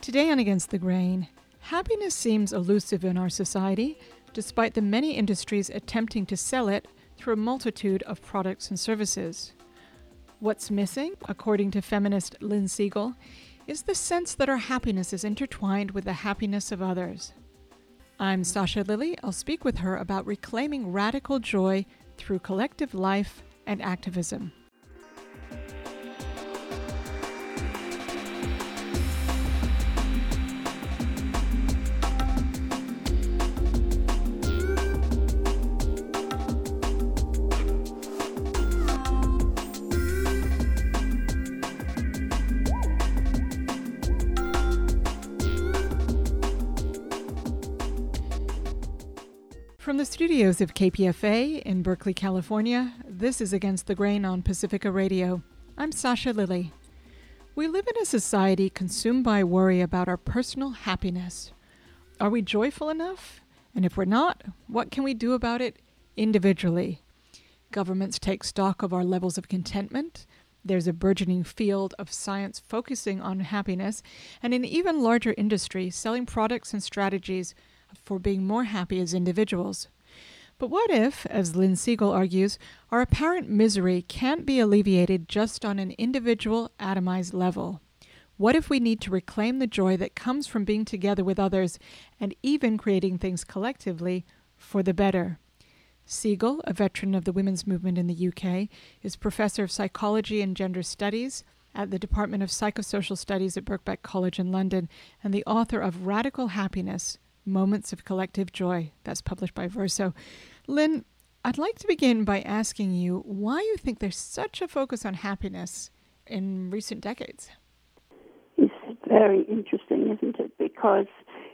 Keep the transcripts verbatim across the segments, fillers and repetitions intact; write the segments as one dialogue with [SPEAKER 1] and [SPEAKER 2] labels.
[SPEAKER 1] Today on Against the Grain, happiness seems elusive in our society, despite the many industries attempting to sell it through a multitude of products and services. What's missing, according to feminist Lynn Siegel, is the sense that our happiness is intertwined with the happiness of others. I'm Sasha Lilly. I'll speak with her about reclaiming radical joy through collective life and activism. From the studios of K P F A in Berkeley, California, this is Against the Grain on Pacifica Radio. I'm Sasha Lilly. We live in a society consumed by worry about our personal happiness. Are we joyful enough? And if we're not, what can we do about it individually? Governments take stock of our levels of contentment. There's a burgeoning field of science focusing on happiness, and an even larger industry selling products and strategies for being more happy as individuals. But what if, as Lynn Siegel argues, our apparent misery can't be alleviated just on an individual atomized level? What if we need to reclaim the joy that comes from being together with others and even creating things collectively for the better? Siegel, a veteran of the women's movement in the U K, is professor of psychology and gender studies at the Department of Psychosocial Studies at Birkbeck College in London, and the author of Radical Happiness, Moments of Collective Joy. That's published by Verso. Lynn, I'd like to begin by asking you why you think there's such a focus on happiness in recent decades.
[SPEAKER 2] It's very interesting, isn't it? Because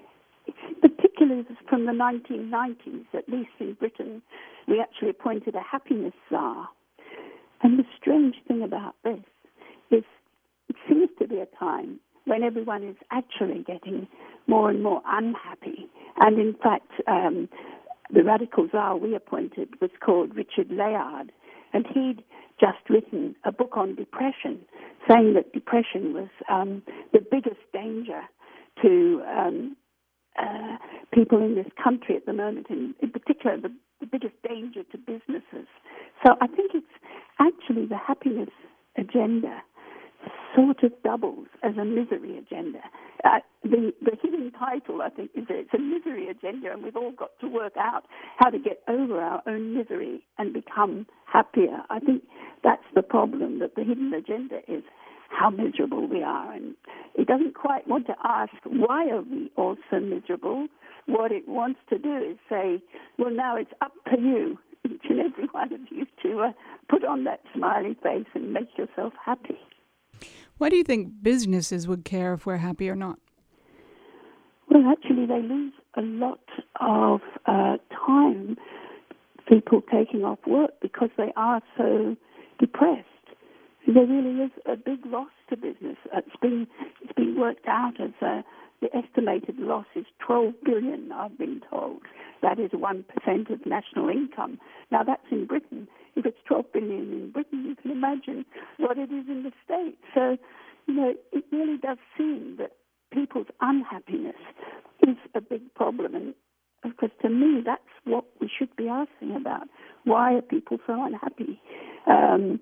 [SPEAKER 2] particularly from the nineteen nineties, at least in Britain, we actually appointed a happiness czar. And the strange thing about this is it seems to be a time when everyone is actually getting more and more unhappy. And in fact, um, the radical czar we appointed was called Richard Layard, and he'd just written a book on depression, saying that depression was um, the biggest danger to um, uh, people in this country at the moment, and in particular the, the biggest danger to businesses. So I think it's actually the happiness agenda sort of doubles as a misery agenda. Uh, the, the hidden title, I think, is that it's a misery agenda, and we've all got to work out how to get over our own misery and become happier. I think that's the problem, that the hidden agenda is how miserable we are. And it doesn't quite want to ask, why are we all so miserable? What it wants to do is say, well, now it's up to you, each and every one of you, to uh, put on that smiley face and make yourself happy.
[SPEAKER 1] Why do you think businesses would care if we're happy or not?
[SPEAKER 2] Well, actually, they lose a lot of uh, time, people taking off work, because they are so depressed. There really is a big loss to business. It's been, it's been worked out as a, the estimated loss is twelve billion dollars, I've been told. That is one percent of national income. Now, that's in Britain. If it's twelve billion dollars in Britain, you can imagine what it is in the States. So, you know, it really does seem that people's unhappiness is a big problem. And, of course, to me, that's what we should be asking about. Why are people so unhappy? Um,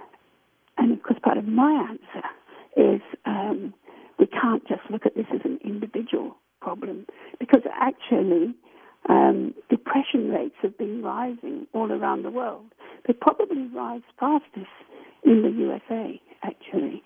[SPEAKER 2] and, of course, part of my answer is um, we can't just look at this as an individual problem, because actually um, depression rates have been rising all around the world. They probably rise fastest in the U S A, actually.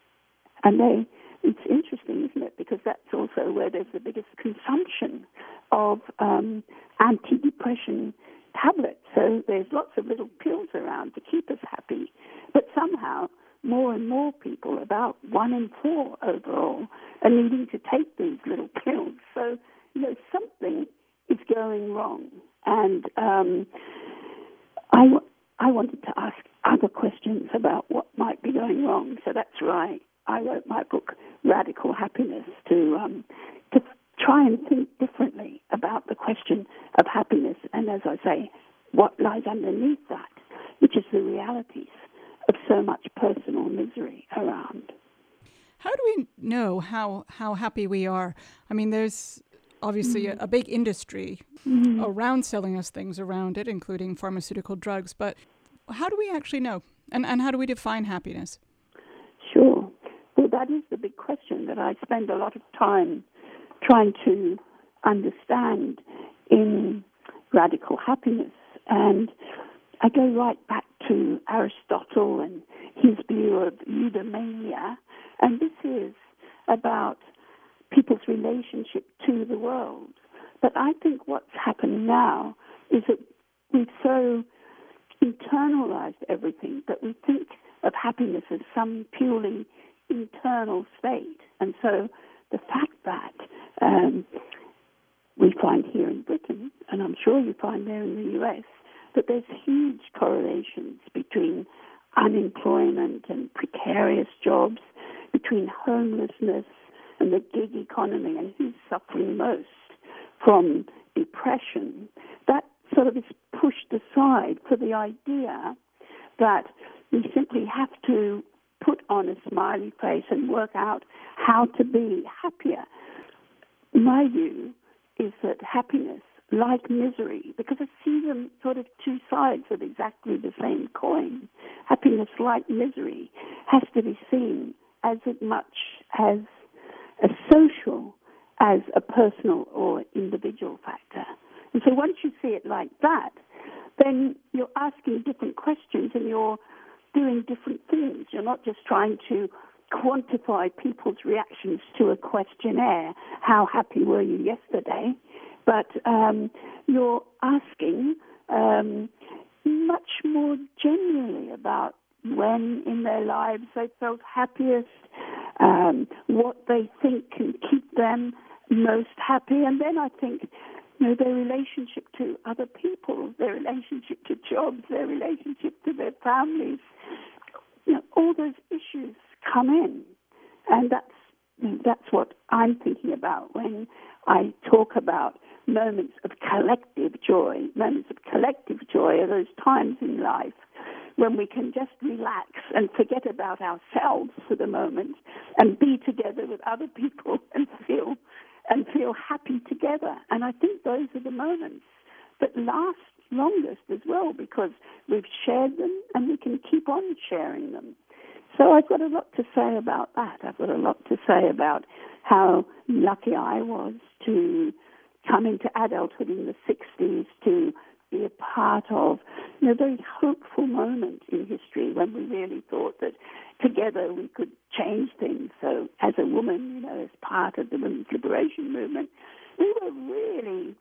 [SPEAKER 2] And they, it's interesting, isn't it? Because that's also where there's the biggest consumption of um, antidepressant tablets. So there's lots of little pills around to keep us happy. But somehow more and more people, about one in four overall, are needing to take these little pills. So, you know, something is going wrong. And um, I, I wanted to ask other questions about what might be going wrong. So that's why I wrote my book, Radical Happiness, to um, to try and think differently about the question of happiness. And as I say, what lies underneath that, which is the realities of so much personal misery around.
[SPEAKER 1] How do we know how, how happy we are? I mean, there's obviously mm. a, a big industry mm. around selling us things around it, including pharmaceutical drugs. But how do we actually know? And, and how do we define happiness?
[SPEAKER 2] Sure. Well, that is the big question that I spend a lot of time trying to understand in radical happiness. And I go right back to Aristotle and his view of eudaimonia. And this is about people's relationship to the world. But I think what's happened now is that we've so internalized everything that we think of happiness as some purely internal state. And so the fact that um, we find here in Britain, and I'm sure you find there in the U S, that there's huge correlations between unemployment and precarious jobs, between homelessness and the gig economy, and who's suffering most from depression. That sort of is pushed aside for the idea that we simply have to put on a smiley face and work out how to be happier. My view is that happiness, like misery, because I see them sort of two sides of exactly the same coin, happiness, like misery, has to be seen as much as a social as a personal or individual factor. And so once you see it like that, then you're asking different questions and you're doing different things. You're not just trying to quantify people's reactions to a questionnaire, how happy were you yesterday, but um, you're asking um, much more generally about when in their lives they felt happiest, um, what they think can keep them most happy, and then I think, you know, their relationship to other people, their relationship to jobs, their relationship to their families, you know, all those issues come in, and that's you know, that's what I'm thinking about when I talk about moments of collective joy. Moments of collective joy are those times in life when we can just relax and forget about ourselves for the moment and be together with other people and feel and feel happy together. And I think those are the moments that last longest as well, because we've shared them and we can keep on sharing them. So I've got a lot to say about that. I've got a lot to say about how lucky I was to come into adulthood in the sixties, to be a part of you know, a very hopeful moment in history when we really thought that together we could change things. So as a woman, you know, as part of the women's liberation movement, we were really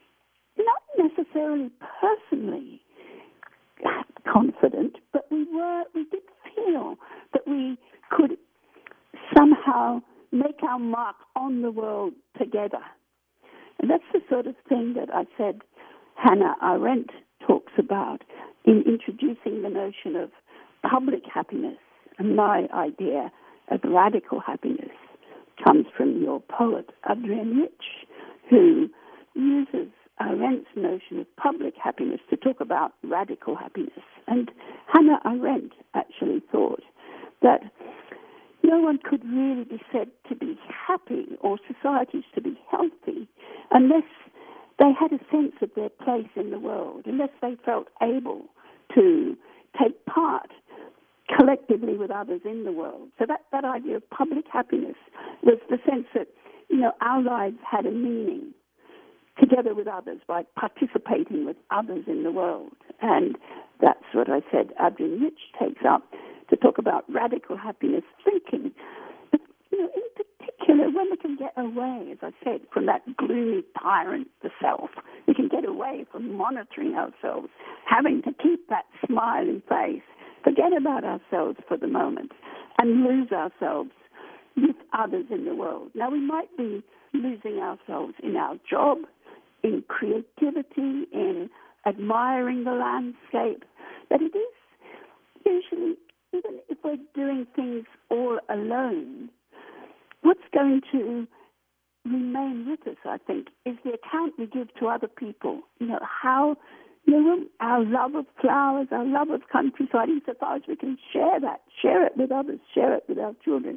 [SPEAKER 2] not necessarily personally confident, but we were, we did feel that we could somehow make our mark on the world together. And that's the sort of thing that I said Hannah Arendt talks about in introducing the notion of public happiness. And my idea of radical happiness comes from your poet, Adrienne Rich, who uses Arendt's notion of public happiness to talk about radical happiness. And Hannah Arendt actually thought that no one could really be said to be happy or societies to be healthy unless they had a sense of their place in the world, unless they felt able to take part collectively with others in the world. So that, that idea of public happiness was the sense that, you know, our lives had a meaning together with others by participating with others in the world. And that's what I said Adrienne Rich takes up to talk about radical happiness thinking. But, you know, in particular, when we can get away, as I said, from that gloomy tyrant, the self, we can get away from monitoring ourselves, having to keep that smiling face, forget about ourselves for the moment, and lose ourselves with others in the world. Now, we might be losing ourselves in our job, in creativity, in admiring the landscape, but it is usually, even if we're doing things all alone, what's going to remain with us, I think, is the account we give to other people. You know, how, you know, our love of flowers, our love of countryside, insofar as we can share that, share it with others, share it with our children,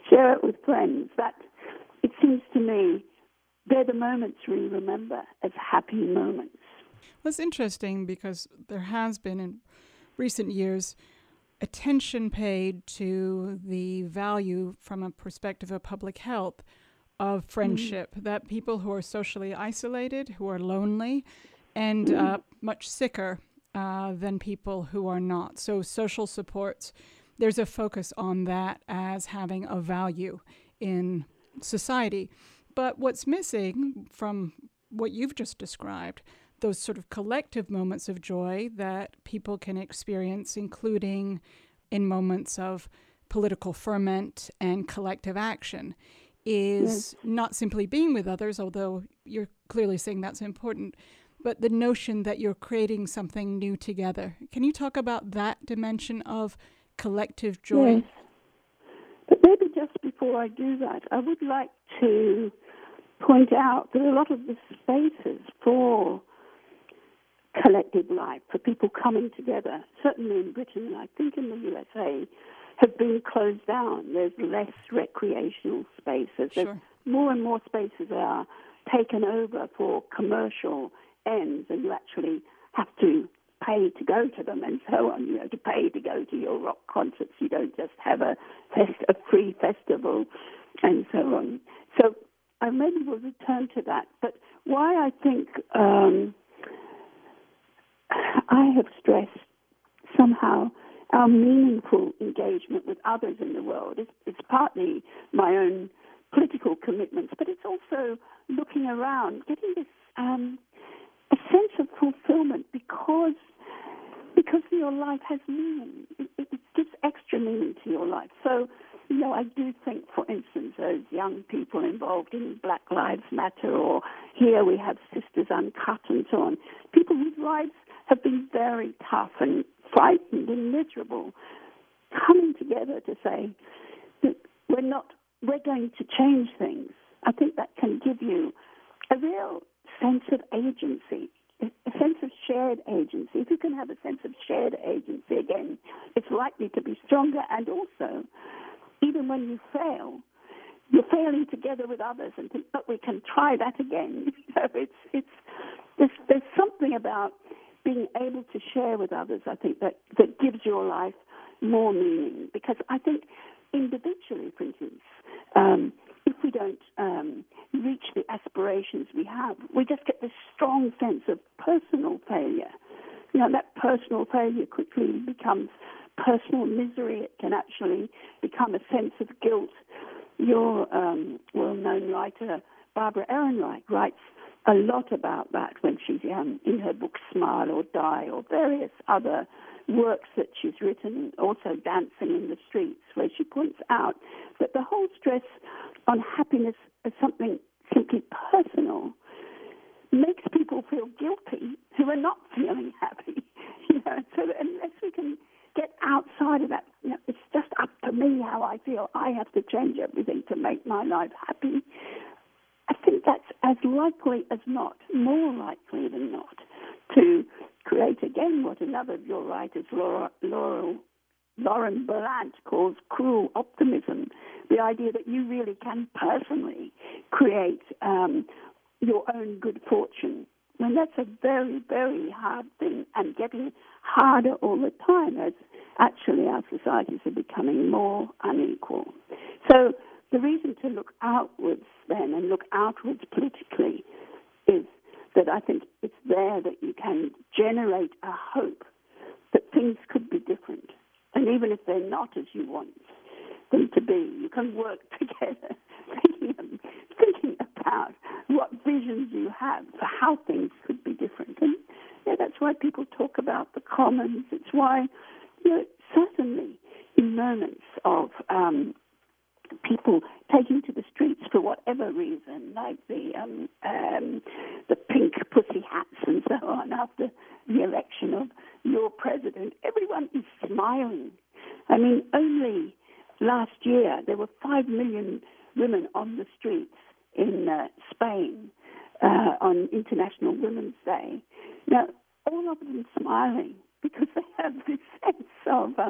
[SPEAKER 2] share it with friends. That, it seems to me, they're the moments we remember as happy moments.
[SPEAKER 1] Well, it's interesting because there has been in recent years attention paid to the value from a perspective of public health of friendship, mm. that people who are socially isolated, who are lonely, and mm. uh, much sicker uh, than people who are not. So social supports, there's a focus on that as having a value in society. But what's missing from what you've just described, those sort of collective moments of joy that people can experience, including in moments of political ferment and collective action, is yes. not simply being with others, although you're clearly saying that's important, but the notion that you're creating something new together. Can you talk about that dimension of collective joy?
[SPEAKER 2] Yes. But maybe just before I do that, I would like to point out that a lot of the spaces for collective life, for people coming together, certainly in Britain and I think in the U S A, have been closed down. There's less recreational spaces.
[SPEAKER 1] Sure.
[SPEAKER 2] There's more and more spaces are taken over for commercial ends, and you actually have to pay to go to them and so on, you know, to pay to go to your rock concerts. You don't just have a, fest- a free festival and so on. So I maybe will return to that. But why I think um, I have stressed somehow our meaningful engagement with others in the world. It's, it's partly my own political commitments, but it's also looking around, getting this um, a sense of fulfillment because because your life has meaning. It, it, it gives extra meaning to your life. So, you know, I do think, for instance, those young people involved in Black Lives Matter, or here we have Sisters Uncut and so on, people whose lives have been very tough and frightened and miserable, coming together to say that we're not, we're going to change things. I think that can give you a real sense of agency, a sense of shared agency. If you can have a sense of shared agency, again, it's likely to be stronger. And also, even when you fail, you're failing together with others, and think, but we can try that again. So it's it's there's, there's something about being able to share with others, I think, that, that gives your life more meaning. Because I think individually, for instance, um, if we don't um, reach the aspirations we have, we just get this strong sense of personal failure. You know, that personal failure quickly becomes personal misery. It can actually become a sense of guilt. Your um, well-known writer, Barbara Ehrenreich, writes a lot about that when she's um, in her book Smile or Die, or various other works that she's written, also Dancing in the Streets, where she points out that the whole stress on happiness as something simply personal makes people feel guilty who are not feeling happy. You know, so that unless we can get outside of that, you know, it's just up to me how I feel. I have to change everything to make my life happy. I think that's as likely as not, more likely than not, to create again what another of your writers, Laura, Laura, Lauren Berlant, calls cruel optimism, the idea that you really can personally create um, your own good fortune. And that's a very, very hard thing, and getting harder all the time as actually our societies are becoming more unequal. So the reason to look outwards then, and look outwards politically, is that I think it's there that you can generate a hope that things could be different. And even if they're not as you want them to be, you can work together, thinking, thinking about what visions you have for how things could be different. And yeah, that's why people talk about the commons. It's why, you know, certainly in moments of um, people taking to the streets for whatever reason, like the um, um, the pink pussy hats and so on after the election of your president, everyone is smiling. I mean, only last year there were five million women on the streets in uh, Spain uh, on International Women's Day. Now, all of them smiling because they have this sense of um,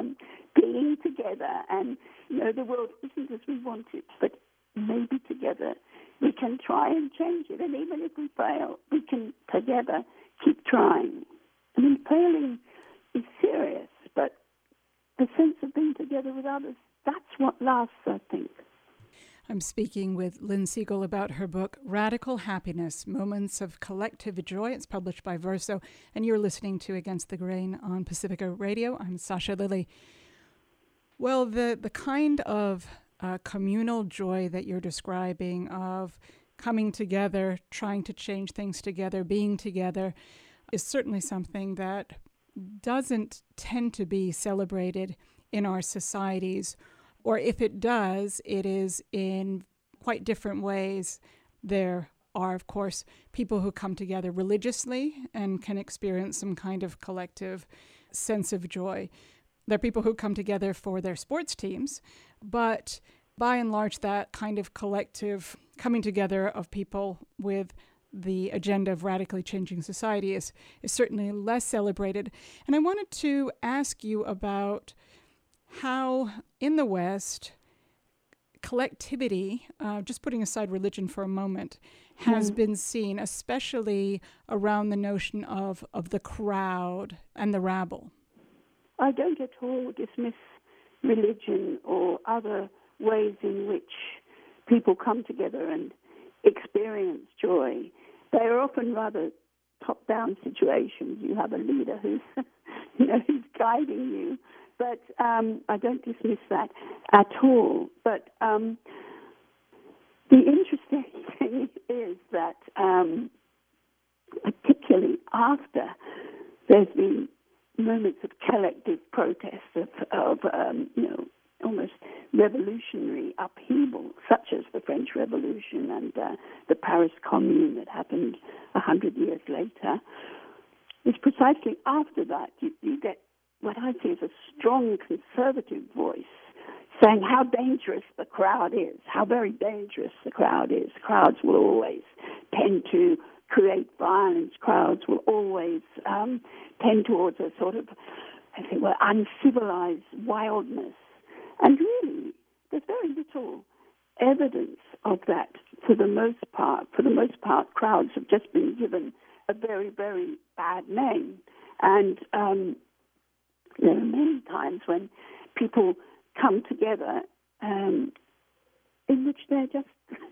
[SPEAKER 2] being together. And, you know, the world isn't as we want it, but maybe together we can try and change it. And even if we fail, we can together keep trying. I mean, failing is serious, but the sense of being together with others, that's what lasts, I think.
[SPEAKER 1] I'm speaking with Lynn Segal about her book, Radical Happiness, Moments of Collective Joy. It's published by Verso, and you're listening to Against the Grain on Pacifica Radio. I'm Sasha Lilley. Well, the, the kind of uh, communal joy that you're describing of coming together, trying to change things together, being together, is certainly something that doesn't tend to be celebrated in our societies. Or if it does, it is in quite different ways. There are, of course, people who come together religiously and can experience some kind of collective sense of joy. There are people who come together for their sports teams, but by and large, that kind of collective coming together of people with the agenda of radically changing society is, is certainly less celebrated. And I wanted to ask you about how in the West, collectivity, uh, just putting aside religion for a moment, has mm. been seen, especially around the notion of, of the crowd and the rabble.
[SPEAKER 2] I don't at all dismiss religion or other ways in which people come together and experience joy. They are often rather top-down situations. You have a leader who's, you know, who's guiding you. But um, I don't dismiss that at all. But um, the interesting thing is that um, particularly after there's been moments of collective protest, of, of um, you know, almost revolutionary upheaval, such as the French Revolution and uh, the Paris Commune that happened a hundred years later, it's precisely after that you, you get what I see as a strong conservative voice saying how dangerous the crowd is, how very dangerous the crowd is. Crowds will always tend to create violence. Crowds will always um, tend towards a sort of, I think, well, uncivilized wildness. And really, there's very little evidence of that for the most part. For the most part, crowds have just been given a very, very bad name. And um, there are many times when people come together um, in which they're just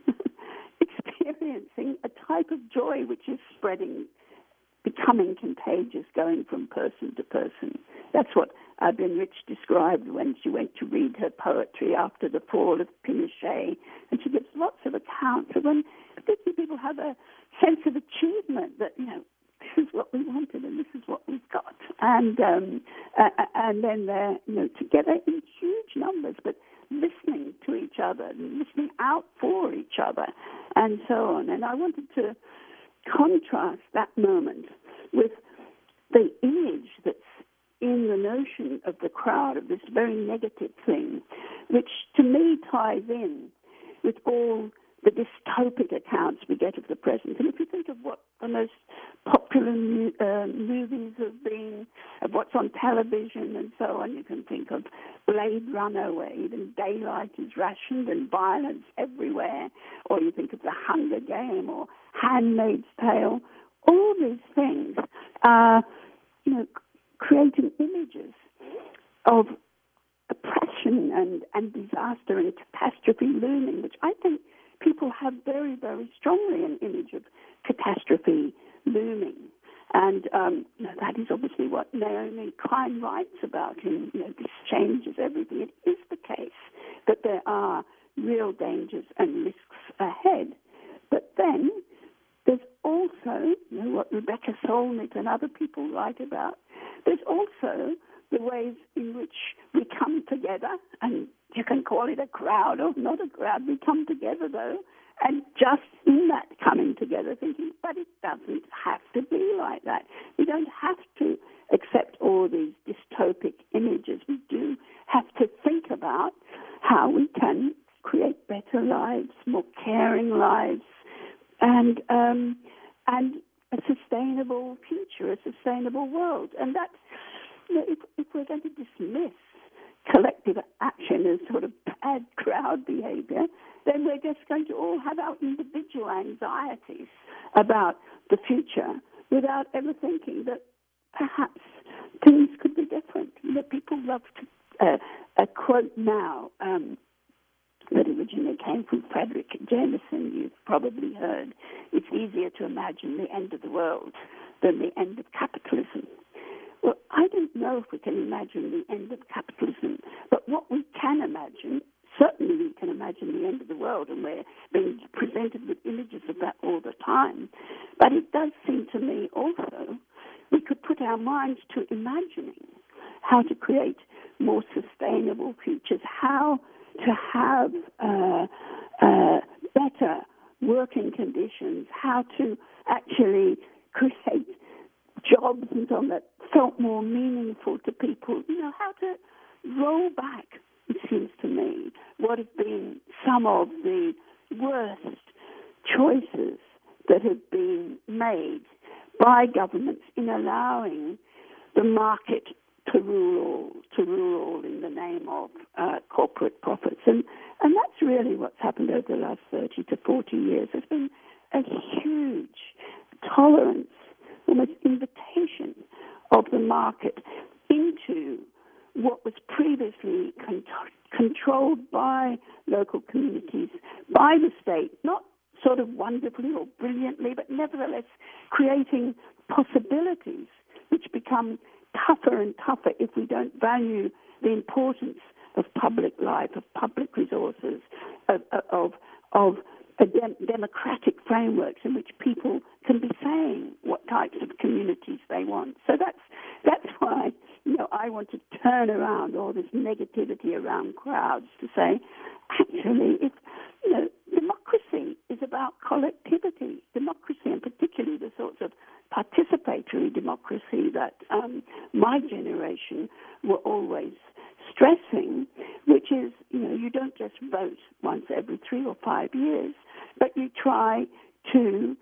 [SPEAKER 2] experiencing a type of joy which is spreading, becoming contagious, going from person to person. That's what Albin Rich described when she went to read her poetry after the fall of Pinochet. And she gives lots of accounts of when particularly people have a sense of achievement that, you know, this is what we wanted and this is what we've got. And um, uh, and then they're, you know, together in huge numbers, but listening to each other, listening out for each other, and so on. And I wanted to contrast that moment with the image that's in the notion of the crowd, of this very negative thing, which to me ties in with all the dystopic accounts we get of the present. And if you think of what the most popular mu- uh, movies have been, of what's on television and so on, you can think of Blade Runner, where even daylight is rationed and violence everywhere, or you think of The Hunger Game or Handmaid's Tale. All these things are, you know, creating images of oppression and, and disaster and catastrophe looming, which I think people have very, very strongly an image of catastrophe looming. And um, you know, that is obviously what Naomi Klein writes about in, you know, this changes everything. It is the case that there are real dangers and risks ahead. But then there's also, you know, what Rebecca Solnit and other people write about, there's also the ways in which we come together, and you can call it a crowd or not a crowd. We come together, though, and just in that coming together thinking, but it doesn't have to be like that. We don't have to accept all these dystopic images. We do have to think about how we can create better lives, more caring lives, and um, and a sustainable future, a sustainable world. And that's, you know, if, if we're going to dismiss collective action as sort of bad crowd behavior, then we're just going to all have our individual anxieties about the future without ever thinking that perhaps things could be different. You know, people love to, uh, a quote now um, that originally came from Frederick Jameson, you've probably heard, it's easier to imagine the end of the world than the end of capitalism. Well, I don't know if we can imagine the end of capitalism, but what we can imagine, certainly we can imagine the end of the world, and we're being presented with images of that all the time. But it does seem to me also we could put our minds to imagining how to create more sustainable futures, how to have uh, uh, better working conditions, how to actually create jobs and so on that felt more meaningful to people, you know, how to roll back, it seems to me, what have been some of the worst choices that have been made by governments in allowing the market to rule all, to rule all in the name of uh, corporate profits. And, and that's really what's happened over the last thirty to forty years. There's been a huge tolerance, almost invitation of the market into what was previously con- controlled by local communities, by the state, not sort of wonderfully or brilliantly, but nevertheless creating possibilities which become tougher and tougher if we don't value the importance of public life, of public resources, of, of, of a dem- democratic frameworks in which people can be saying what types of communities they want. So that's that's why, you know, I want to turn around all this negativity around crowds to say, actually, if, you know, democracy is about collectivity. Democracy, and particularly the sorts of participatory democracy that um, my generation were always stressing, which is, you know, you don't just vote once every three or five years, but you try to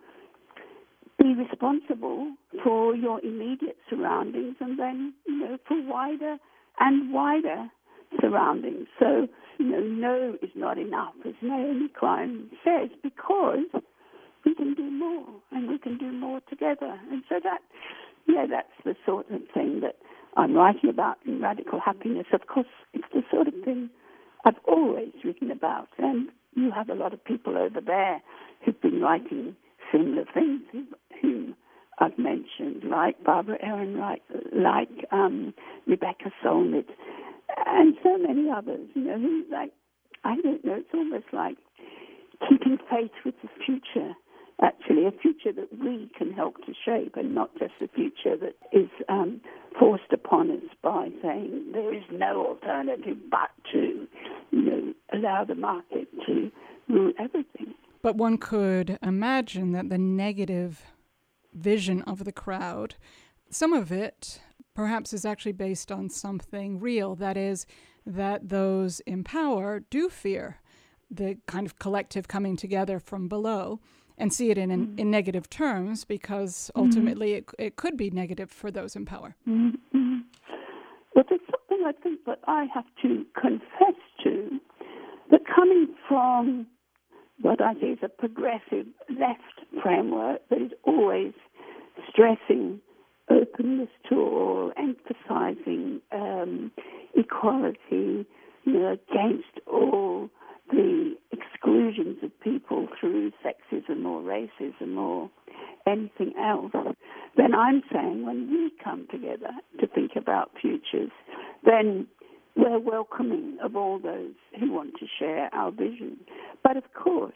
[SPEAKER 2] be responsible for your immediate surroundings and then, you know, for wider and wider surroundings. So, you know, no is not enough, as Naomi Klein says, because we can do more and we can do more together. And so that, yeah, that's the sort of thing that I'm writing about in Radical Happiness. Of course, it's the sort of thing I've always written about. And you have a lot of people over there who've been writing similar things, whom I've mentioned, like Barbara Ehrenreich, like um, Rebecca Solnit, and so many others, you know, who, like, I don't know, it's almost like keeping faith with the future, actually, a future that we can help to shape and not just a future that is um, forced upon us by saying there is no alternative but to, you know, allow the market to rule everything.
[SPEAKER 1] But one could imagine that the negative vision of the crowd, some of it perhaps is actually based on something real. That is, that those in power do fear the kind of collective coming together from below and see it in, in, in negative terms, because ultimately mm-hmm. it, it could be negative for those in power.
[SPEAKER 2] Mm-hmm. But there's something I think that I have to confess to, that coming from what I see is a progressive left framework that is always stressing openness to all, emphasizing um, equality, you know, against all the exclusions of people through sexism or racism or anything else, then I'm saying when we come together to think about futures, then we're welcoming of all those who want to share our vision. But of course,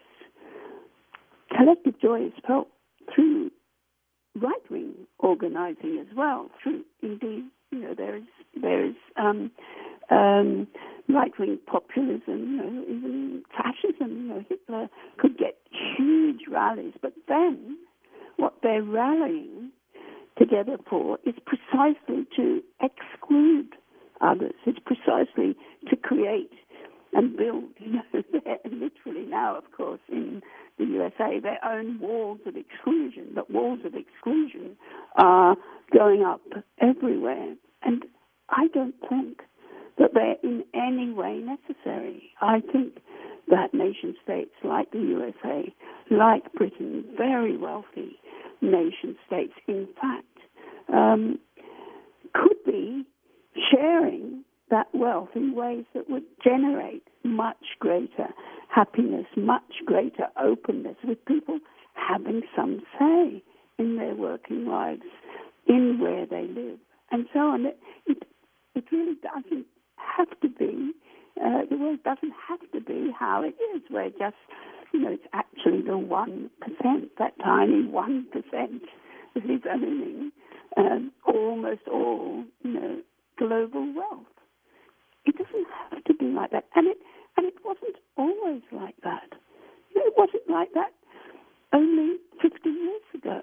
[SPEAKER 2] collective joy is felt through right-wing organising as well. Through, indeed, you know, there is there is um, um, right-wing populism, you know, even fascism. You know, Hitler could get huge rallies, but then what they're rallying together for is precisely to exclude others. It's precisely to create and build, you know, literally now, of course, in the U S A, their own walls of exclusion. But walls of exclusion are going up everywhere. And I don't think that they're in any way necessary. I think that nation states like the U S A, like Britain, very wealthy nation states, in fact, um, could be sharing that wealth in ways that would generate much greater happiness, much greater openness, with people having some say in their working lives, in where they live, and so on. It, it, it really doesn't have to be, uh, the world doesn't have to be how it is, where just, you know, it's actually the one percent, that tiny one percent that is owning um, almost all, you know, global wealth. It doesn't have to be like that. And it and it wasn't always like that. You know, it wasn't like that only fifty years ago.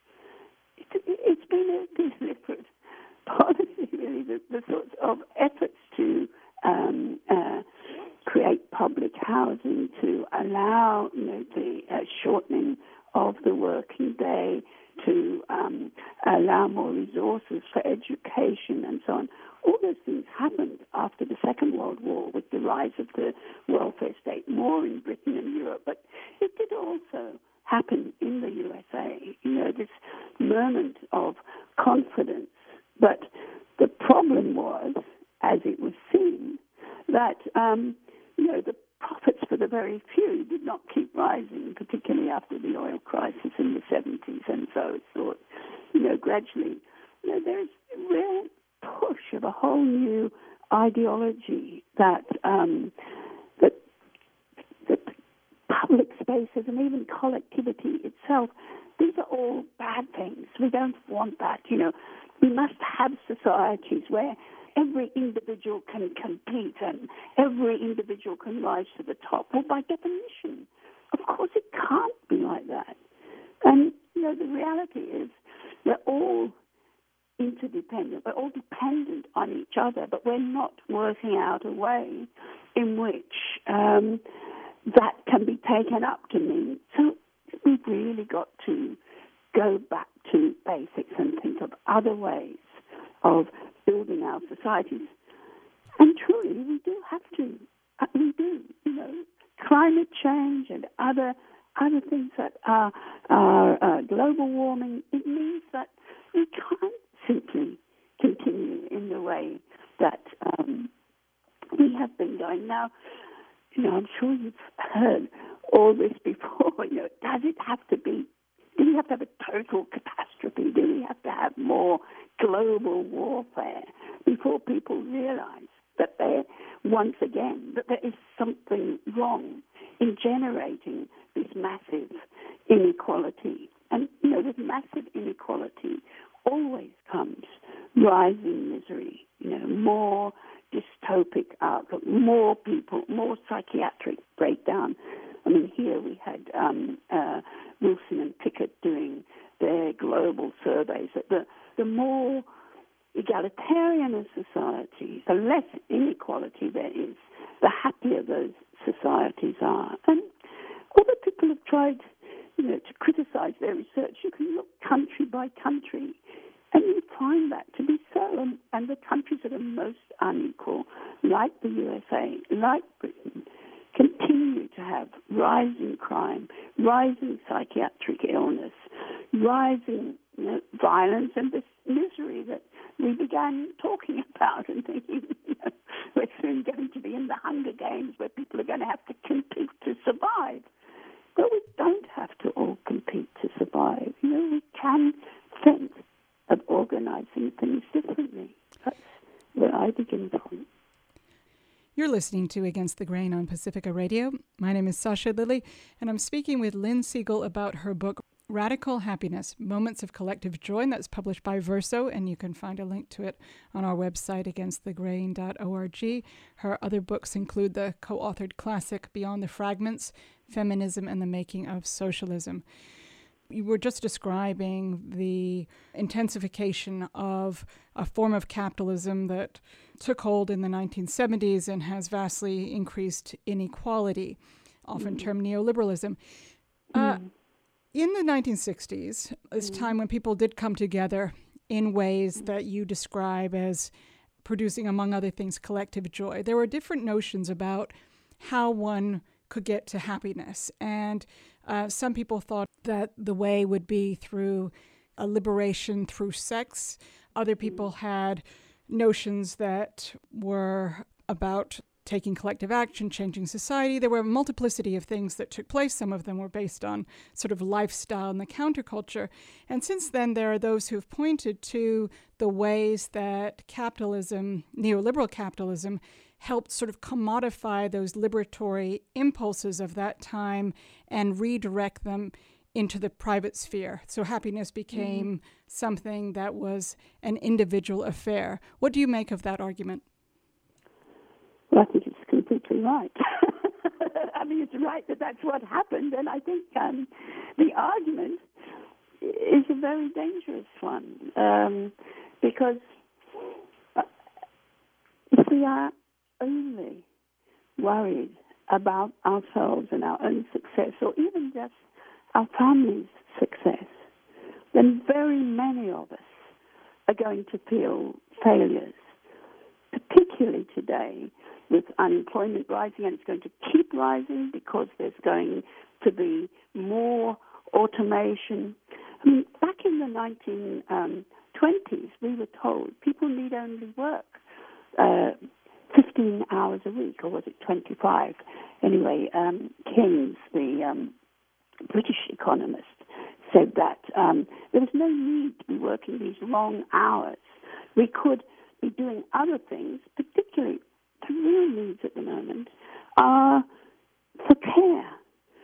[SPEAKER 2] It, it, it's been a deliberate policy, really, the, the sorts of efforts to um, uh, create public housing, to allow, you know, the uh, shortening of the working day, to um, allow more resources for education and so on. All those things happened after the Second World War with the rise of the welfare state, more in Britain and Europe, but it did also happen in the U S A, you know, this moment of confidence. But the problem was, as it was seen, that, um, you know, the profits for the very few did not keep rising, particularly after the oil crisis in the seventies. And so it's thought, you know, gradually, you know, there's a real push of a whole new ideology that um, that that public spaces and even collectivity itself, these are all bad things. We don't want that, you know. We must have societies where every individual can compete and every individual can rise to the top. Well, by definition, of course, it can't be like that. And, you know, the reality is we're all interdependent. We're all dependent on each other, but we're not working out a way in which um, that can be taken up to mean. So we've really got to go back to basics and think of other ways of building our societies. And truly, we do have to. Uh, we do, you know, climate change and other other things that are, are uh, global warming. It means that we can't simply continue in the way that um, we have been going. Now, you know, I'm sure you've heard all this before. You know, does it have to be? Do we have to have a total catastrophe? Do we have to have more global warfare before people realize that they're, once again, that there is something wrong in generating this massive inequality? And, you know, with massive inequality always comes rising misery, you know, more dystopic outlook, more people, more psychiatric breakdown. I mean, here we had um, uh, Wilson and Pickett doing their global surveys that the, the more egalitarian a society, the less inequality there is, the happier those societies are. And other people have tried, you know, to criticize their research. You can look country by country, and you find that to be so. And, and the countries that are most unequal, like the U S A, like Britain, continue to have rising crime, rising psychiatric illness, rising, you know, violence, and this misery that we began talking about and thinking, you know, we're soon going to be in the Hunger Games where people are going to have to compete to survive. But we don't have to all compete to survive. You know, we can think of organizing things differently. That's where I begin from.
[SPEAKER 1] You're listening to Against the Grain on Pacifica Radio. My name is Sasha Lilley, and I'm speaking with Lynn Siegel about her book, Radical Happiness, Moments of Collective Joy, and that's published by Verso, and you can find a link to it on our website, against the grain dot org. Her other books include the co-authored classic Beyond the Fragments, Feminism and the Making of Socialism. You were just describing the intensification of a form of capitalism that took hold in the nineteen seventies and has vastly increased inequality, often mm. termed neoliberalism. Mm. Uh, in the nineteen sixties, this mm. time when people did come together in ways that you describe as producing, among other things, collective joy. There were different notions about how one could get to happiness. And uh, some people thought that the way would be through a liberation through sex. Other people had notions that were about taking collective action, changing society. There were a multiplicity of things that took place. Some of them were based on sort of lifestyle and the counterculture. And since then, there are those who have pointed to the ways that capitalism, neoliberal capitalism, helped sort of commodify those liberatory impulses of that time and redirect them into the private sphere. So happiness became mm-hmm. something that was an individual affair. What do you make of that argument?
[SPEAKER 2] Well, I think it's completely right. I mean, it's right that that's what happened, and I think um, the argument is a very dangerous one um, because if we are only worried about ourselves and our own success, or even just our family's success, then very many of us are going to feel failures, particularly today with unemployment rising, and it's going to keep rising because there's going to be more automation. I mean, back in the nineteen twenties, we were told people need only work uh, fifteen hours a week, or was it twenty-five? Anyway, um, Keynes, the um, British economist, said that um, there was no need to be working these long hours. We could be doing other things, particularly the real needs at the moment are for care.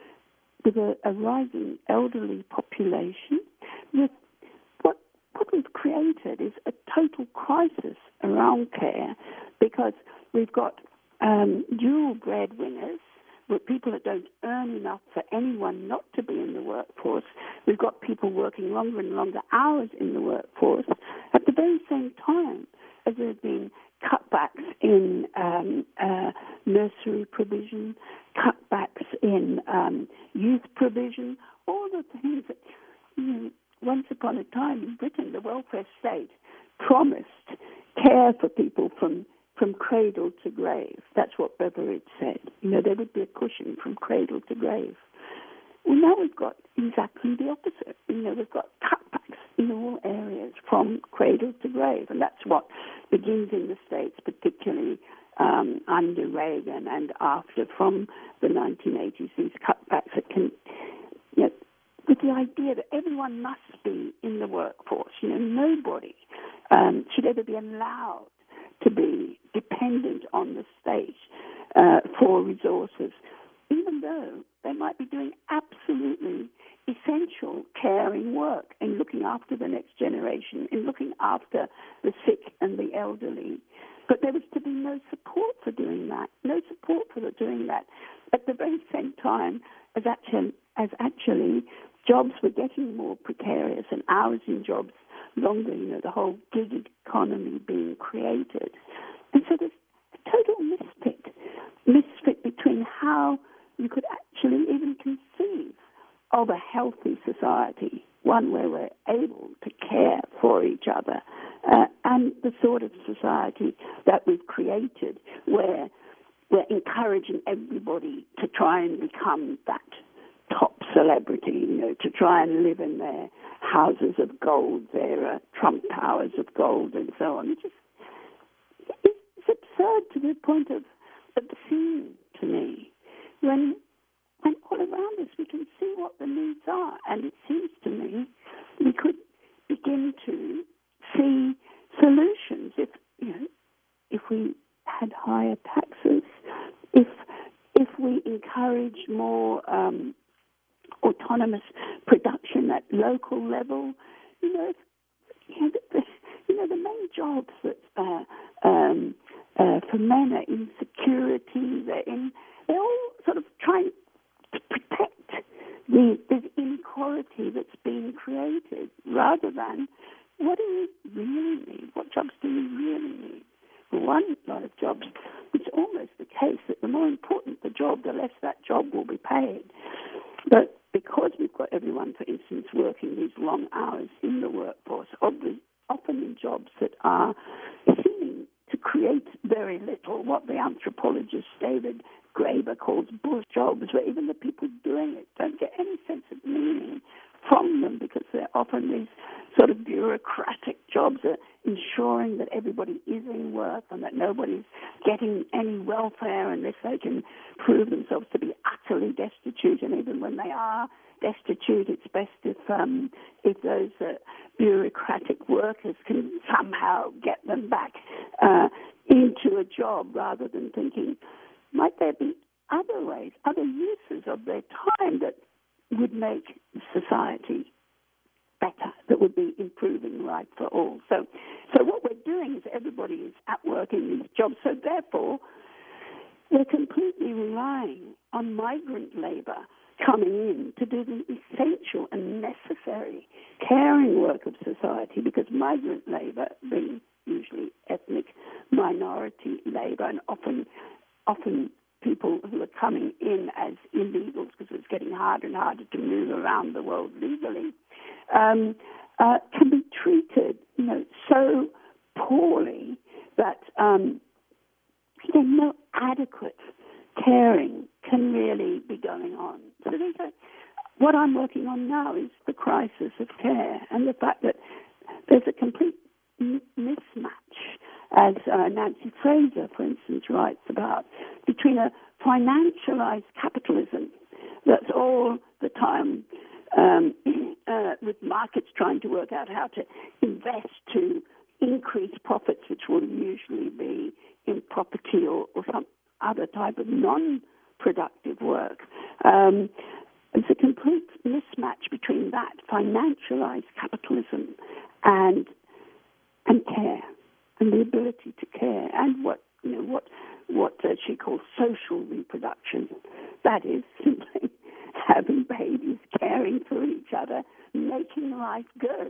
[SPEAKER 2] With a, a rising elderly population, with what, what we've created is a total crisis around care because we've got um, dual breadwinners, with people that don't earn enough for anyone not to be in the workforce. We've got people working longer and longer hours in the workforce at the very same time as there have been cutbacks in um, uh, nursery provision, cutbacks in um, youth provision, all the things that, you know, once upon a time in Britain, the welfare state promised care for people from from cradle to grave. That's what Beveridge said. You know, there would be a cushion from cradle to grave. Well, now we've got exactly the opposite. You know, we've got cutbacks in all areas from cradle to grave, and that's what begins in the States, particularly um, under Reagan and after, from the nineteen eighties, these cutbacks that can, you know, with the idea that everyone must be in the workforce. You know, nobody um, should ever be allowed to be dependent on the state uh, for resources, even though they might be doing absolutely essential caring work in looking after the next generation, in looking after the sick and the elderly. But there was to be no support for doing that, no support for doing that. At the very same time as actually, as actually jobs were getting more precarious and hours in jobs longer, you know, the whole gig economy being created. And so there's a total misfit, misfit between how you could actually even conceive of a healthy society, one where we're able to care for each other, uh, and the sort of society that we've created where we're encouraging everybody to try and become that top celebrity, you know, to try and live in their houses of gold, their uh, Trump towers of gold, and so on. It's just, it's absurd to the point of obscene to me. When, when all around us we can see what the needs are, and it seems to me we could begin to see solutions if, you know, if we had higher taxes, if if we encourage more um, autonomous production at local level. You know, you know, the, you know, the main jobs that uh, um, uh, for men are in security. They're in. They're all sort of trying to protect the this inequality that's being created, rather than what do we really need? What jobs do we really need? One lot of jobs, it's almost the case that the more important the job, the less that job will be paid. But because we've got everyone, for instance, working these long hours in the workforce, often in jobs that are seeming to to create very little, what the anthropologist David Graeber calls bush jobs, where even the people doing it don't get any sense of meaning from them, because they're often these sort of bureaucratic jobs are ensuring that everybody is in work and that nobody's getting any welfare unless they can prove themselves to be utterly destitute. And even when they are destitute, it's best if um, if those uh, bureaucratic workers can somehow get them back uh, into a job, rather than thinking, might there be other ways, other uses of their time that would make society better, that would be improving life for all. So, so what we're doing is everybody is at work in these jobs. So therefore, we're completely relying on migrant labour coming in to do the essential and necessary caring work of society, because migrant labour, being usually ethnic minority labour, and often, often people who are coming in as illegals, because it's getting harder and harder to move around the world legally, um, uh, can be treated, you know, so poorly that um, you know, no adequate caring can really be going on. So there's a, what I'm working on now is the crisis of care, and the fact that there's a complete m- mismatch, as uh, Nancy Fraser, for instance, writes about, between a financialized capitalism that's all the time um, uh, with markets trying to work out how to invest to increase profits, which will usually be in property or, or some other type of non-productive work. Um, it's a complete mismatch between that financialized capitalism and and care, and the ability to care, and what you know what what uh, she calls social reproduction. That is simply having babies, caring for each other, making life good,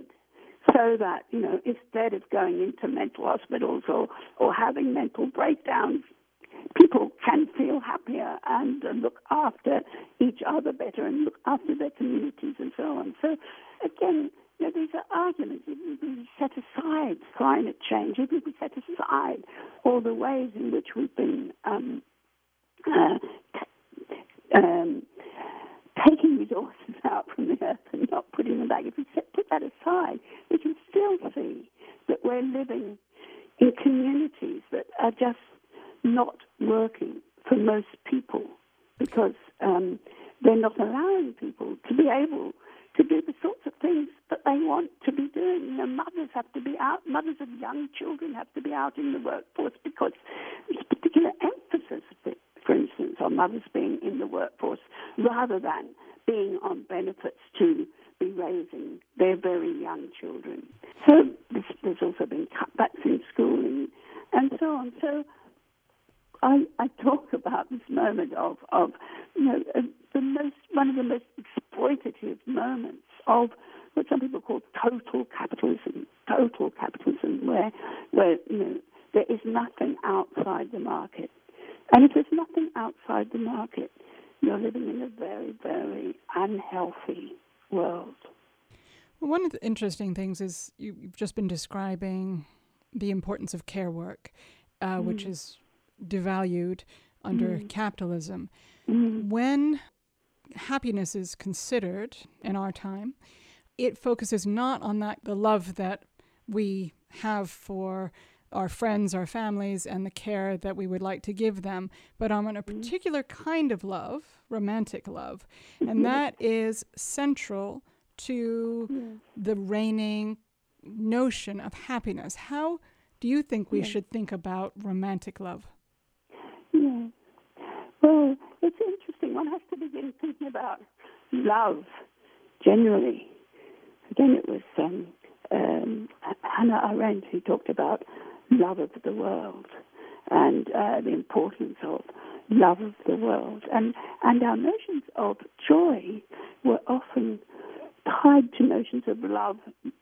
[SPEAKER 2] so that, you know, instead of going into mental hospitals or, or having mental breakdowns, people can feel happier and uh, look after each other better and look after their communities and so on. So, again, you know, these are arguments. If we set aside climate change, if we set aside all the ways in which we've been um, uh, t- um, taking resources out from the earth and not putting them back, if we set, put that aside, we can still see that we're living in communities that are just not working for most people, because um, they're not allowing people to be able to do the sorts of things that they want to be doing. You know, mothers have to be out, mothers of young children have to be out in the workforce, because there's a particular emphasis, for instance, on mothers being in the workforce rather than being on benefits to be raising their very young children. So this, there's also been cutbacks in schooling and so on. So I, I talk about this moment of, of you know, uh, the most one of the most exploitative moments of what some people call total capitalism. Total capitalism, where where you know there is nothing outside the market, and if there's nothing outside the market, you're living in a very, very unhealthy world.
[SPEAKER 1] Well, one of the interesting things is you, you've just been describing the importance of care work, uh, mm. which is devalued under mm. capitalism. Mm. When happiness is considered in our time, it focuses not on that the love that we have for our friends, our families, and the care that we would like to give them, but on a particular kind of love, romantic love, and that is central to yeah. the reigning notion of happiness. How do you think we yeah. should think about romantic love?
[SPEAKER 2] Yeah. Well, it's interesting. One has to begin thinking about love generally. Again, it was um, um, Hannah Arendt who talked about love of the world and uh, the importance of love of the world. And, and our notions of joy were often tied to notions of love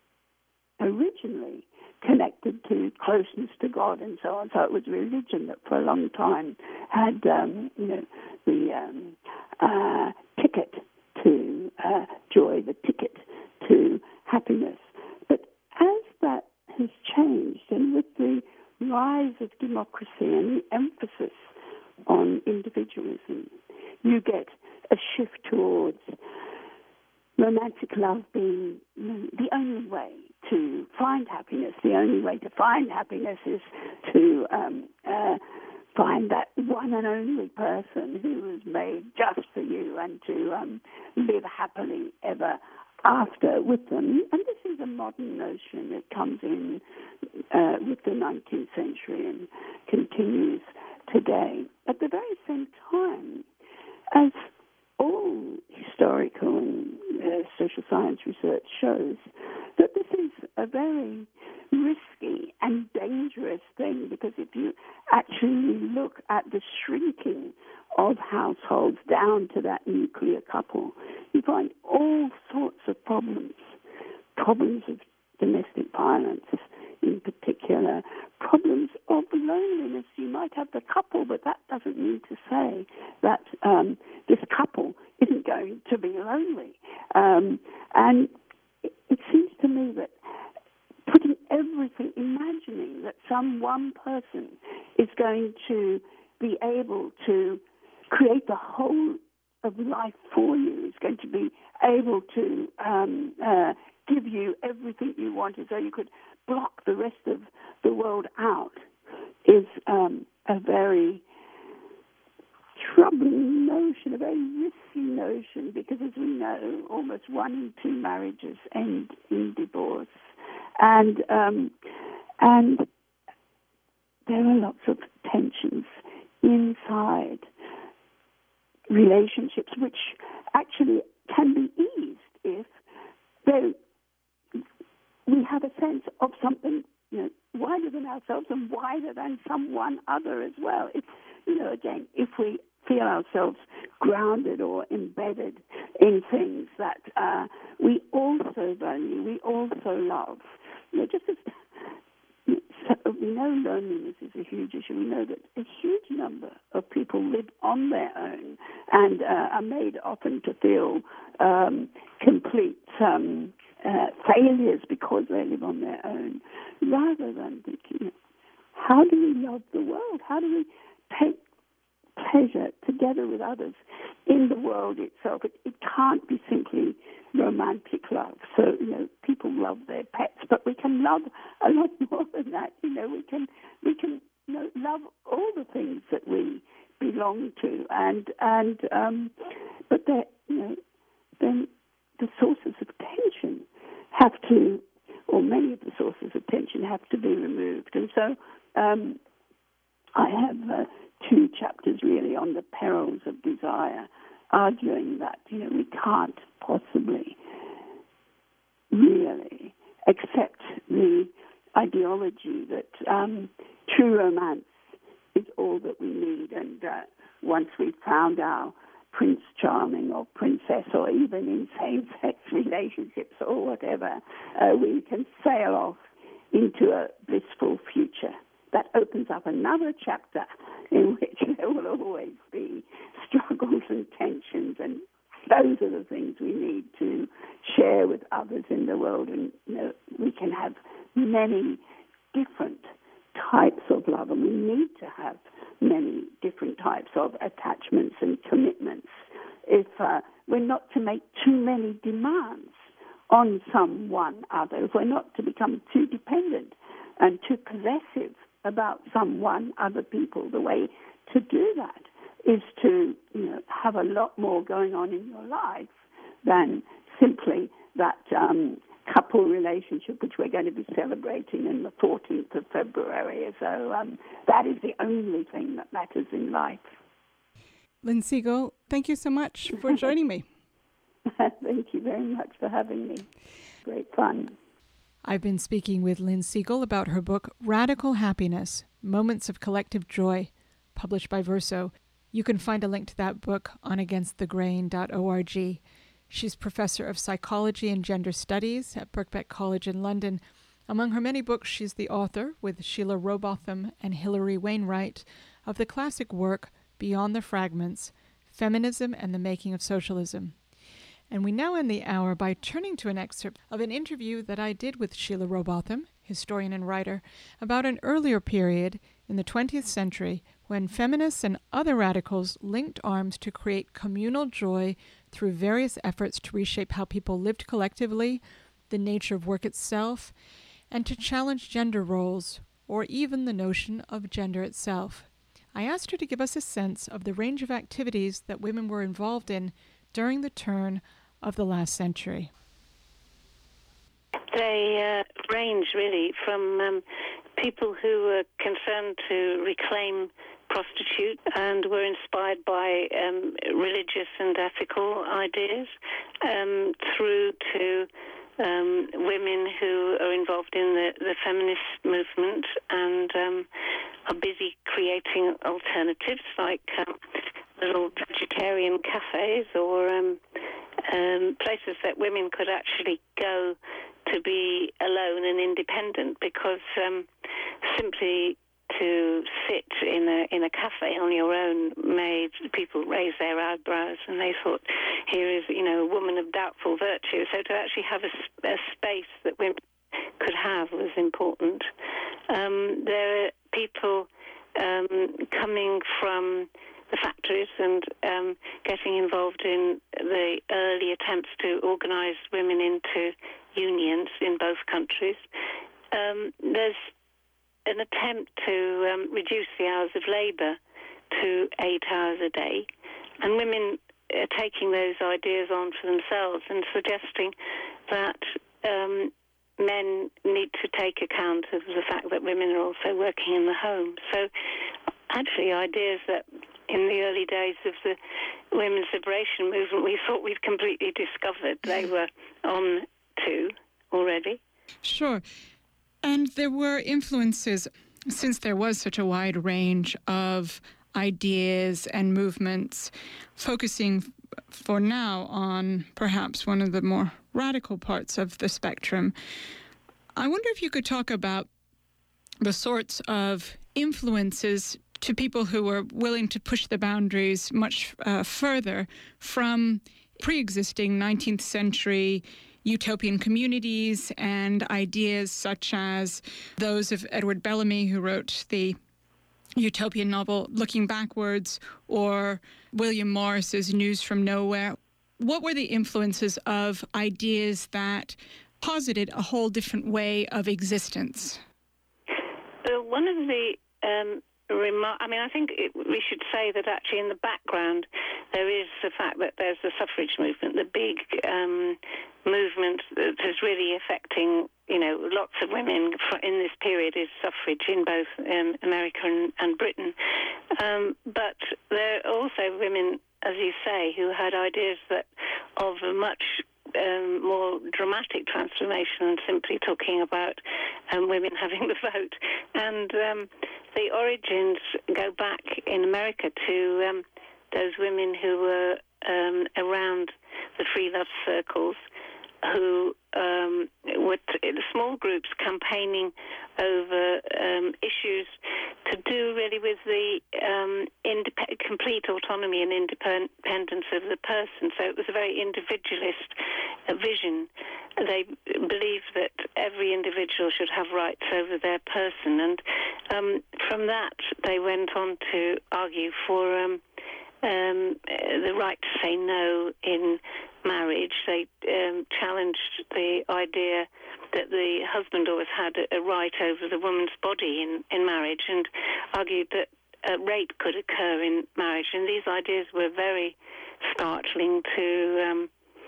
[SPEAKER 2] originally connected to closeness to God and so on. So it was religion that for a long time had, um, you know, the um, uh, ticket to uh, joy, the ticket to happiness. But as that has changed, and with the rise of democracy and the emphasis on individualism. You get a shift towards romantic love being the only way to find happiness. The only way to find happiness is to um, uh, find that one and only person who was made just for you and to um, live happily ever after with them. And this is a modern notion that comes in uh, with the nineteenth century and continues today. At the very same time, as all historical and uh, social science research shows, that this is a very risky and dangerous thing, because if you actually look at the shrinking of households down to that nuclear couple, you find all sorts of problems, problems of domestic violence in particular, problems of loneliness. You might have the couple, but that doesn't mean to say that um, this couple isn't going to be lonely. Um, and it, it seems to me that putting everything, imagining that some one person is going to be able to create the whole of life for you, is going to be able to um, uh, give you everything you want as though you could block the rest of the world out, is um, a very troubling notion, a very risky notion, because as we know, almost one in two marriages end in divorce. And um, and there are lots of tensions inside relationships, which actually can be eased if they, we have a sense of something, you know, wider than ourselves and wider than someone other as well. If, you know, again, if we feel ourselves grounded or embedded in things that uh, we also value, we also love. You know, just as so we know loneliness is a huge issue. We know that a huge number of people live on their own and uh, are made often to feel um, complete um, uh, failures because they live on their own, rather than thinking, how do we love the world? How do we take pleasure together with others in the world itself? It, it can't be simply romantic love. So, you know, people love their pets, but we can love a lot more than that. You know, we can we can you know, love all the things that we belong to, and and um, but they you know then the sources of tension have to, or many of the sources of tension have to be removed. And so um, I have uh, two chapters really on the perils of desire, arguing that, you know, we can't possibly really accept the ideology that um, true romance is all that we need, and uh, once we've found our Prince Charming or Princess, or even in same-sex relationships or whatever, uh, we can sail off into a blissful future. That opens up another chapter in which there will always be struggles and tensions, and those are the things we need to share with others in the world. And you know, we can have many different types of love, and we need to have many different types of attachments and commitments if uh, we're not to make too many demands on someone other, if we're not to become too dependent and too possessive about someone other people. The way to do that is to, you know, have a lot more going on in your life than simply that um, couple relationship, which we're going to be celebrating on the fourteenth of February. So um, that is the only thing that matters in life.
[SPEAKER 1] Lynn Segal, thank you so much for joining me.
[SPEAKER 2] Thank you very much for having me. Great fun.
[SPEAKER 1] I've been speaking with Lynn Segal about her book, Radical Happiness, Moments of Collective Joy, published by Verso. You can find a link to that book on against the grain dot org. She's professor of psychology and gender studies at Birkbeck College in London. Among her many books, she's the author, with Sheila Robotham and Hilary Wainwright, of the classic work Beyond the Fragments, Feminism and the Making of Socialism. And we now end the hour by turning to an excerpt of an interview that I did with Sheila Robotham historian and writer, about an earlier period in the twentieth century when feminists and other radicals linked arms to create communal joy through various efforts to reshape how people lived collectively, the nature of work itself, and to challenge gender roles, or even the notion of gender itself. I asked her to give us a sense of the range of activities that women were involved in during the turn of the last century.
[SPEAKER 3] They uh, range really from um, people who were concerned to reclaim prostitutes and were inspired by um, religious and ethical ideas, um, through to um, women who are involved in the, the feminist movement and um, are busy creating alternatives like um, little vegetarian cafes or um, um, places that women could actually go to be alone and independent, because um, simply to sit in a in a cafe on your own made people raise their eyebrows, and they thought, here is, you know, a woman of doubtful virtue. So to actually have a, a space that women could have was important. Um, there are people um, coming from the factories and um, getting involved in the early attempts to organise women into unions in both countries. Um, there's an attempt to um, reduce the hours of labour to eight hours a day, and women are taking those ideas on for themselves and suggesting that um, men need to take account of the fact that women are also working in the home. So actually ideas that in the early days of the women's liberation movement we thought we'd completely discovered, they were on to already.
[SPEAKER 1] Sure. And there were influences, since there was such a wide range of ideas and movements, focusing for now on perhaps one of the more radical parts of the spectrum. I wonder if you could talk about the sorts of influences to people who were willing to push the boundaries much uh, further from pre-existing nineteenth century utopian communities and ideas such as those of Edward Bellamy, who wrote the utopian novel Looking Backwards, or William Morris's News from Nowhere. What were the influences of ideas that posited a whole different way of existence?
[SPEAKER 3] Uh, one of the um Remar- I mean, I think it, we should say that actually in the background there is the fact that there's the suffrage movement, the big um, movement that is really affecting, you know, lots of women in this period is suffrage in both um, America and, and Britain. Um, but there are also women, as you say, who had ideas that of a much Um, more dramatic transformation than simply talking about um, women having the vote. And um, the origins go back in America to um, those women who were um, around the free love circles, who um, were t- small groups campaigning over um, issues to do really with the um, indep- complete autonomy and independence of the person. So it was a very individualist uh, vision. They believed that every individual should have rights over their person, and um, from that they went on to argue for um, um, the right to say no in marriage. They um, challenged the idea that the husband always had a, a right over the woman's body in, in marriage, and argued that uh, rape could occur in marriage. And these ideas were very startling to um,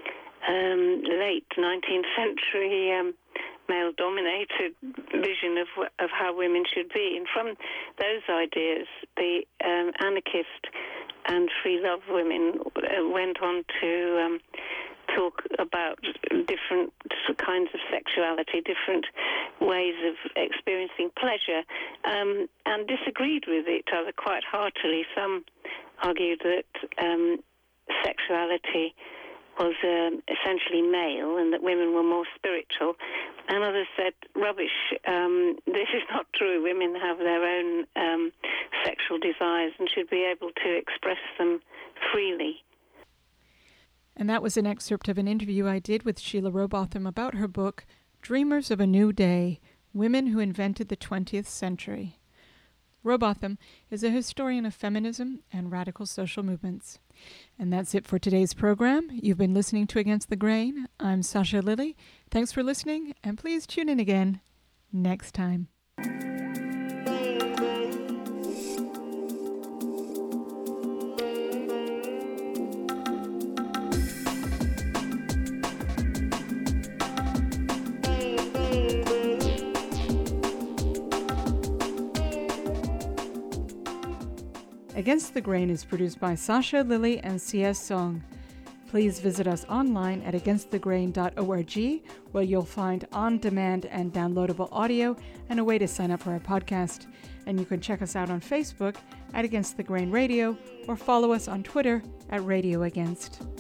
[SPEAKER 3] um, late nineteenth century um, male-dominated vision of of how women should be. And from those ideas, the um, anarchist and free love women uh, went on to um, talk about different kinds of sexuality, different ways of experiencing pleasure, um, and disagreed with each other quite heartily. Some argued that um, sexuality was um, essentially male and that women were more spiritual, and others said, rubbish, um, this is not true. Women have their own um, sexual desires and should be able to express them freely.
[SPEAKER 1] And that was an excerpt of an interview I did with Sheila Rowbotham about her book, Dreamers of a New Day, Women Who Invented the twentieth Century. Robotham is a historian of feminism and radical social movements. And that's it for today's program. You've been listening to Against the Grain. I'm Sasha Lilley. Thanks for listening, and please tune in again next time. Against the Grain is produced by Sasha Lilley and C S Song. Please visit us online at against the grain dot org, where you'll find on-demand and downloadable audio and a way to sign up for our podcast. And you can check us out on Facebook at Against the Grain Radio or follow us on Twitter at Radio Against.